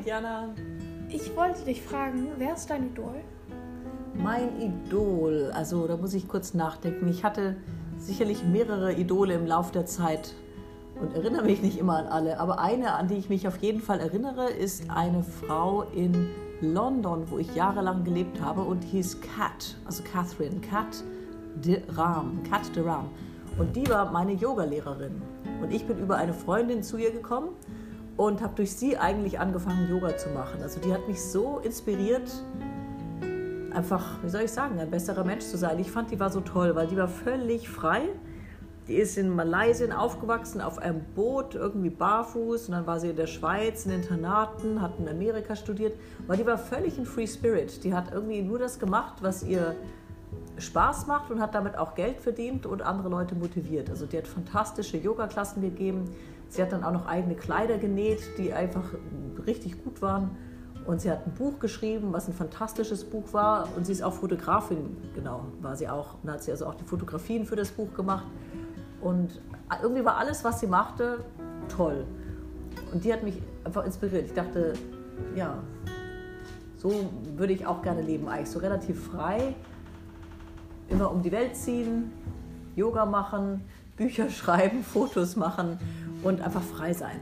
Diana. Ich wollte dich fragen, wer ist dein Idol? Mein Idol, also da muss ich kurz nachdenken. Ich hatte sicherlich mehrere Idole im Laufe der Zeit und erinnere mich nicht immer an alle. Aber eine, an die ich mich auf jeden Fall erinnere, ist eine Frau in London, wo ich jahrelang gelebt habe und die hieß Kat, also Catherine, Kat de Ram. Und die war meine Yogalehrerin. Und ich bin über eine Freundin zu ihr gekommen und habe durch sie eigentlich angefangen, Yoga zu machen. Also die hat mich so inspiriert, einfach, wie soll ich sagen, ein besserer Mensch zu sein. Ich fand, die war so toll, weil die war völlig frei. Die ist in Malaysia aufgewachsen, auf einem Boot, irgendwie barfuß. Und dann war sie in der Schweiz, in Internaten, hat in Amerika studiert. Aber die war völlig ein Free Spirit. Die hat irgendwie nur das gemacht, was ihr Spaß macht und hat damit auch Geld verdient und andere Leute motiviert. Also die hat fantastische Yoga-Klassen gegeben. Sie hat dann auch noch eigene Kleider genäht, die einfach richtig gut waren. Und sie hat ein Buch geschrieben, was ein fantastisches Buch war. Und sie ist auch Fotografin, genau, war sie auch. Und hat sie also auch die Fotografien für das Buch gemacht. Und irgendwie war alles, was sie machte, toll. Und die hat mich einfach inspiriert. Ich dachte, ja, so würde ich auch gerne leben eigentlich. So relativ frei, immer um die Welt ziehen, Yoga machen, Bücher schreiben, Fotos machen und einfach frei sein.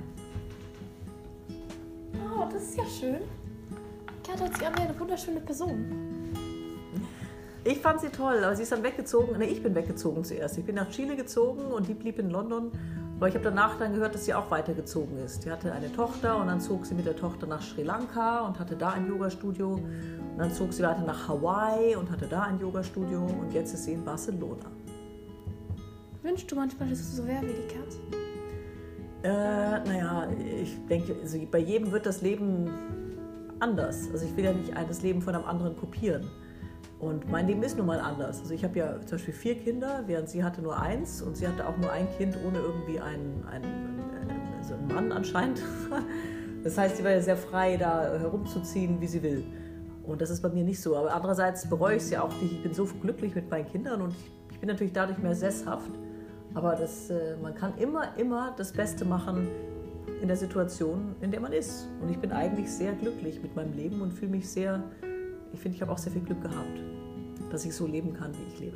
Oh, das ist ja schön. Kat hört sich an wie eine wunderschöne Person. Ich fand sie toll, aber sie ist dann weggezogen. Ne, ich bin weggezogen zuerst. Ich bin nach Chile gezogen und die blieb in London. Aber ich habe danach dann gehört, dass sie auch weitergezogen ist. Die hatte eine Tochter und dann zog sie mit der Tochter nach Sri Lanka und hatte da ein Yogastudio. Und dann zog sie weiter nach Hawaii und hatte da ein Yogastudio. Und jetzt ist sie in Barcelona. Wünschst du manchmal, dass du so wär wie die Kat? Naja, ich denke, also bei jedem wird das Leben anders. Also ich will ja nicht das Leben von einem anderen kopieren. Und mein Leben ist nun mal anders. Also ich habe ja zum Beispiel 4 Kinder, während sie hatte nur 1. Und sie hatte auch nur ein Kind ohne irgendwie einen Mann anscheinend. Das heißt, sie war ja sehr frei, da herumzuziehen, wie sie will. Und das ist bei mir nicht so. Aber andererseits bereue ich es ja auch nicht. Ich bin so glücklich mit meinen Kindern und ich bin natürlich dadurch mehr sesshaft. Aber man kann immer das Beste machen in der Situation, in der man ist. Und ich bin eigentlich sehr glücklich mit meinem Leben und fühle mich sehr, ich finde, ich habe auch sehr viel Glück gehabt, dass ich so leben kann, wie ich lebe.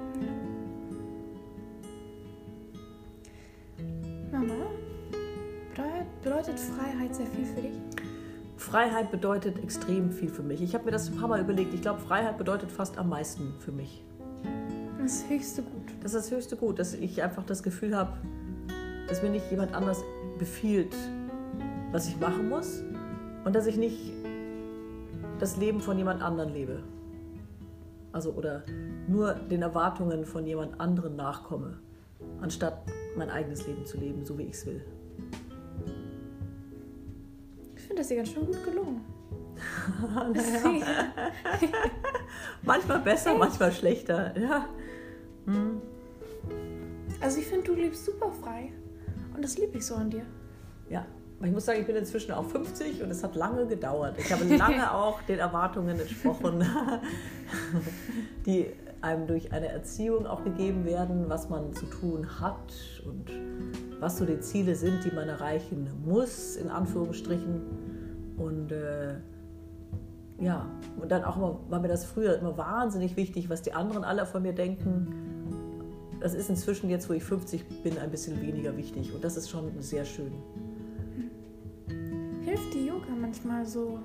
Mama, bedeutet Freiheit sehr viel für dich? Freiheit bedeutet extrem viel für mich. Ich habe mir das ein paar Mal überlegt. Ich glaube, Freiheit bedeutet fast am meisten für mich. Das höchste Gut. Das ist das höchste Gut, dass ich einfach das Gefühl habe, dass mir nicht jemand anders befiehlt, was ich machen muss und dass ich nicht das Leben von jemand anderem lebe. Also oder nur den Erwartungen von jemand anderem nachkomme, anstatt mein eigenes Leben zu leben, so wie ich es will. Ich finde das hier ganz schön gut gelungen. Manchmal besser, echt? Manchmal schlechter. Ja. Also ich finde, du lebst super frei. Und das liebe ich so an dir. Ja, aber ich muss sagen, ich bin inzwischen auch 50 und es hat lange gedauert. Ich habe lange auch den Erwartungen entsprochen, die einem durch eine Erziehung auch gegeben werden, was man zu tun hat und was so die Ziele sind, die man erreichen muss, in Anführungsstrichen. Und ja, und dann auch immer, war mir das früher immer wahnsinnig wichtig, was die anderen alle von mir denken. Das ist inzwischen jetzt, wo ich 50 bin, ein bisschen weniger wichtig. Und das ist schon sehr schön. Hilft dir Yoga manchmal so,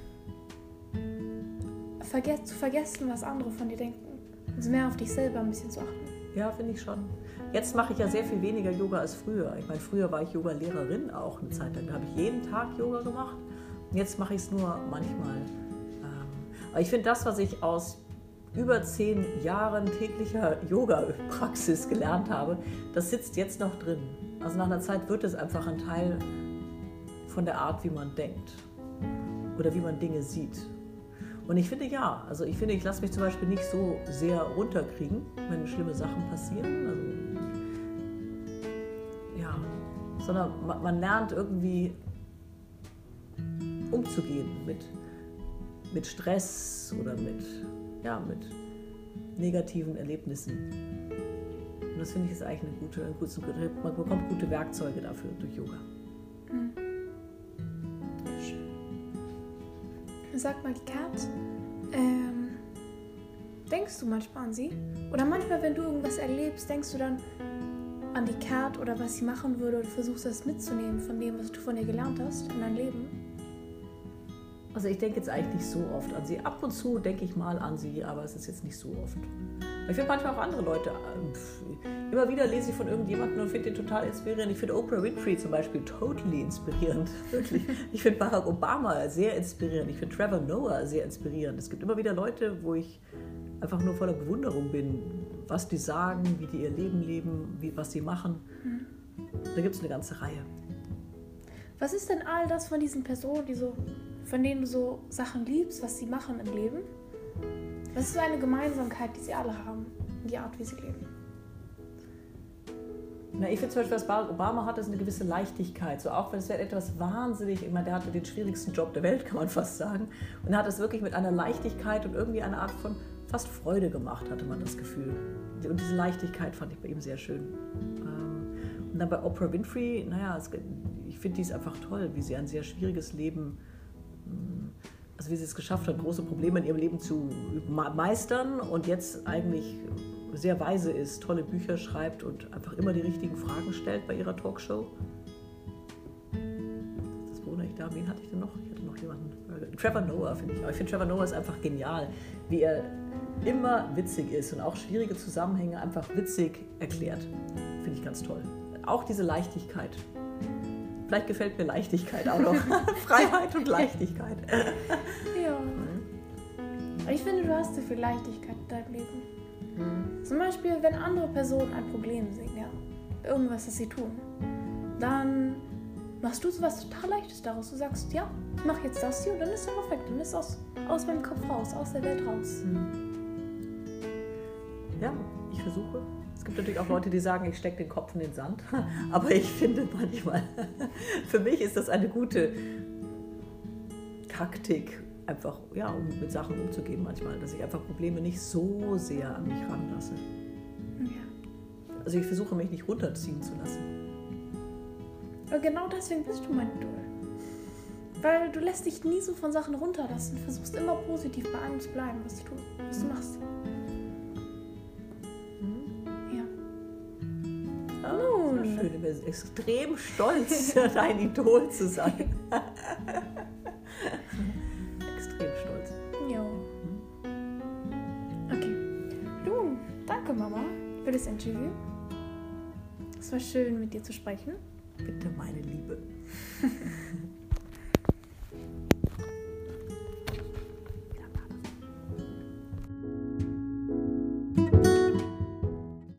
zu vergessen, was andere von dir denken? Also mehr auf dich selber ein bisschen zu achten? Ja, finde ich schon. Jetzt mache ich ja sehr viel weniger Yoga als früher. Ich meine, früher war ich Yoga-Lehrerin auch eine Zeit lang. Da habe ich jeden Tag Yoga gemacht. Und jetzt mache ich es nur manchmal. Aber ich finde das, was ich aus über 10 Jahren täglicher Yoga-Praxis gelernt habe, das sitzt jetzt noch drin. Also nach einer Zeit wird es einfach ein Teil von der Art, wie man denkt oder wie man Dinge sieht. Und ich finde ja, also ich lasse mich zum Beispiel nicht so sehr runterkriegen, wenn schlimme Sachen passieren. Also, ja, sondern man lernt irgendwie umzugehen mit Stress oder mit negativen Erlebnissen. Und das finde ich ist eigentlich man bekommt gute Werkzeuge dafür durch Yoga. Sag mal, die Kat, denkst du manchmal an sie? Oder manchmal, wenn du irgendwas erlebst, denkst du dann an die Kat oder was sie machen würde oder versuchst das mitzunehmen von dem, was du von ihr gelernt hast in deinem Leben? Also ich denke jetzt eigentlich nicht so oft an sie. Ab und zu denke ich mal an sie, aber es ist jetzt nicht so oft. Ich finde manchmal auch andere Leute, immer wieder lese ich von irgendjemandem und finde den total inspirierend. Ich finde Oprah Winfrey zum Beispiel totally inspirierend, wirklich. Ich finde Barack Obama sehr inspirierend. Ich finde Trevor Noah sehr inspirierend. Es gibt immer wieder Leute, wo ich einfach nur voller Bewunderung bin, was die sagen, wie die ihr Leben leben, was sie machen. Da gibt es eine ganze Reihe. Was ist denn all das von diesen Personen, von denen du so Sachen liebst, was sie machen im Leben? Was ist so eine Gemeinsamkeit, die sie alle haben, die Art, wie sie leben? Na, ich finde zum Beispiel, was Barack Obama hat, ist eine gewisse Leichtigkeit. So auch wenn es etwas wahnsinnig, ich meine, der hatte den schwierigsten Job der Welt, kann man fast sagen. Und er hat es wirklich mit einer Leichtigkeit und irgendwie eine Art von fast Freude gemacht, hatte man das Gefühl. Und diese Leichtigkeit fand ich bei ihm sehr schön. Und dann bei Oprah Winfrey, naja, ich finde die ist einfach toll, wie sie ein sehr schwieriges Leben, also wie sie es geschafft hat, große Probleme in ihrem Leben zu meistern und jetzt eigentlich sehr weise ist, tolle Bücher schreibt und einfach immer die richtigen Fragen stellt bei ihrer Talkshow. Das wundere ich da. Wen hatte ich denn noch? Ich hatte noch jemanden. Trevor Noah finde ich auch. Ich finde Trevor Noah ist einfach genial, wie er immer witzig ist und auch schwierige Zusammenhänge einfach witzig erklärt. Finde ich ganz toll. Auch diese Leichtigkeit. Vielleicht gefällt mir Leichtigkeit auch noch. Freiheit und Leichtigkeit. Ja. Ich finde, du hast so viel Leichtigkeit in deinem Leben. Zum Beispiel, wenn andere Personen ein Problem sehen, ja, irgendwas, das sie tun, dann machst du so was total Leichtes daraus. Du sagst, ja, ich mach jetzt das hier und dann ist es perfekt. Dann ist es aus meinem Kopf raus, aus der Welt raus. Ja, ich versuche. Es gibt natürlich auch Leute, die sagen, ich stecke den Kopf in den Sand. Aber ich finde manchmal, für mich ist das eine gute Taktik, einfach ja, um mit Sachen umzugehen manchmal, dass ich einfach Probleme nicht so sehr an mich ranlasse. Ja. Also ich versuche mich nicht runterziehen zu lassen. Und genau deswegen bist du mein Idol. Weil du lässt dich nie so von Sachen runterlassen, versuchst immer positiv bei allem zu bleiben, was du machst. Oh, schön, ich bin extrem stolz, dein Idol zu sein. Extrem stolz. Jo. Okay. Du, danke Mama für das Interview. Es war schön, mit dir zu sprechen. Bitte, meine Liebe.